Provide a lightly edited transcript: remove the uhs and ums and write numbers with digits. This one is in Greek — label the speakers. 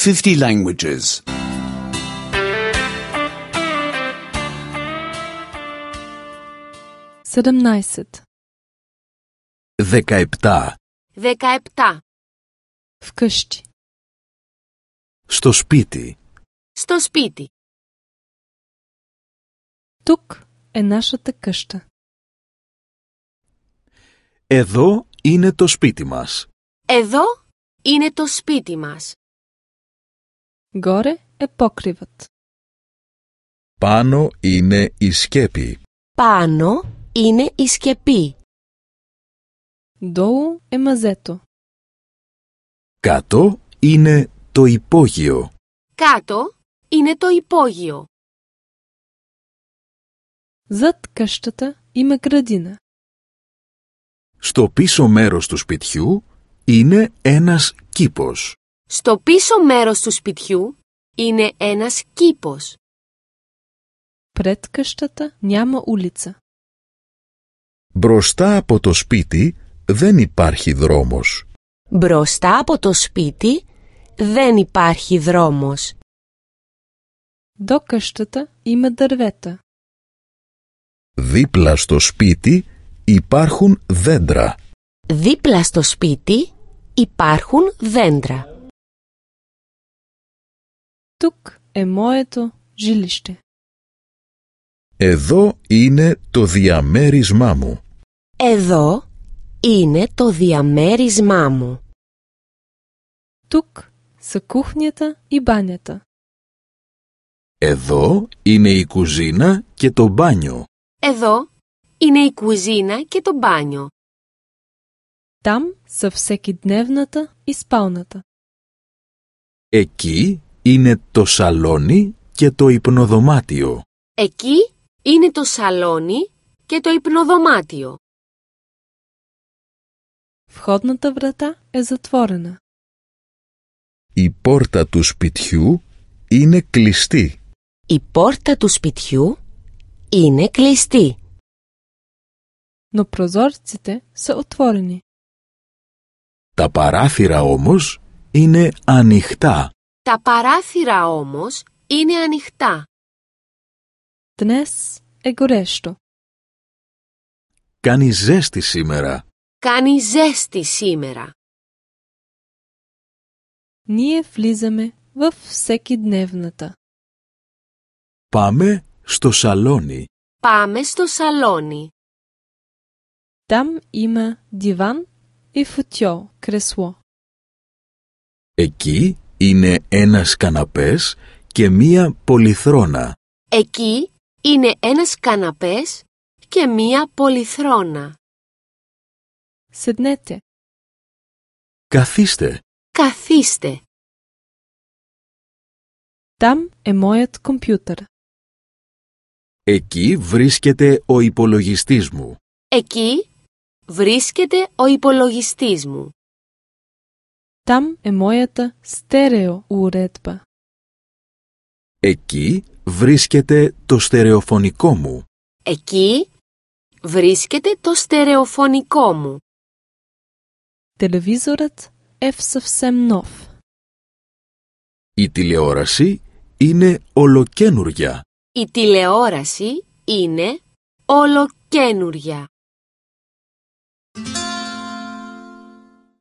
Speaker 1: 50 languages.
Speaker 2: 17.
Speaker 3: 17.
Speaker 4: 17.
Speaker 2: Вкъщи.
Speaker 3: Στο σπίτι.
Speaker 4: Στο σπίτι.
Speaker 2: Тук е нашата къща.
Speaker 3: Εδώ είναι το σπίτι μας.
Speaker 4: Εδώ είναι το σπίτι μας.
Speaker 2: Горе е покривът.
Speaker 3: Πάνω είναι η σκέπη.
Speaker 4: Πάνω είναι η σκεπή.
Speaker 2: Долу е мазето.
Speaker 3: Κάτω είναι το υπόγειο.
Speaker 4: Κάτω είναι το υπόγειο.
Speaker 2: Зад къщата има градина.
Speaker 3: Στο πίσω μέρος του σπιτιού είναι ένας κήπος.
Speaker 4: Στο πίσω μέρος του σπιτιού είναι ένας κήπος.
Speaker 2: Пред къщата няма улица.
Speaker 3: Μπροστά από το σπίτι δεν υπάρχει δρόμος.
Speaker 4: Μπροστά από το σπίτι δεν υπάρχει δρόμος.
Speaker 2: До къщата има дървета.
Speaker 3: Δίπλα στο σπίτι υπάρχουν δέντρα.
Speaker 4: Δίπλα στο σπίτι υπάρχουν δέντρα.
Speaker 2: Тук е моето жилище.
Speaker 3: Εδώ είναι το διαμέρισμά μου.
Speaker 4: Εδώ είναι το διαμέρισμά μου.
Speaker 2: Тук са кухнята и банята.
Speaker 3: Εδώ είναι η κουζίνα και το μπάνιο.
Speaker 4: Εδώ είναι η κουζίνα και το μπάνιο.
Speaker 2: Там са всекидневната и спалната.
Speaker 3: Εκεί είναι το σαλόνι και το υπνοδωμάτιο.
Speaker 4: Εκεί είναι το σαλόνι και το υπνοδωμάτιο.
Speaker 2: Входната врата е затворена.
Speaker 3: Η πόρτα του σπιτιού είναι κλειστή.
Speaker 4: Η πόρτα του σπιτιού είναι κλειστή.
Speaker 2: Но прозорците са отворени.
Speaker 3: Τα παράθυρα όμως είναι ανοιχτά.
Speaker 4: Τα παράθυρα όμως είναι ανοιχτά.
Speaker 2: Днес е горещо.
Speaker 3: Κάνει ζέστη σήμερα.
Speaker 4: Κάνει ζέστη σήμερα.
Speaker 2: Ние влизаме в всекидневната.
Speaker 3: Πάμε στο σαλόνι.
Speaker 4: Πάμε στο σαλόνι.
Speaker 2: Там има диван и футьол, кресло.
Speaker 3: Εκεί είναι ένας καναπές και μία πολυθρόνα.
Speaker 4: Εκεί είναι ένας καναπές και μία πολυθρόνα.
Speaker 2: Седнете.
Speaker 3: Καθίστε.
Speaker 4: Καθίστε.
Speaker 2: Там е моят компютър.
Speaker 3: Εκεί βρίσκεται ο υπολογιστής μου.
Speaker 4: Εκεί βρίσκεται ο υπολογιστής μου.
Speaker 2: Там е моята стереоуредба.
Speaker 3: Εκεί βρίσκεται το στερεοφωνικό μου.
Speaker 4: Εκεί βρίσκεται το στερεοφωνικό μου.
Speaker 2: Телевизорът е в съвсем нов.
Speaker 3: Η τηλεόραση είναι ολοκαίνουρια.
Speaker 4: Η τηλεόραση είναι ολοκαίνουρια.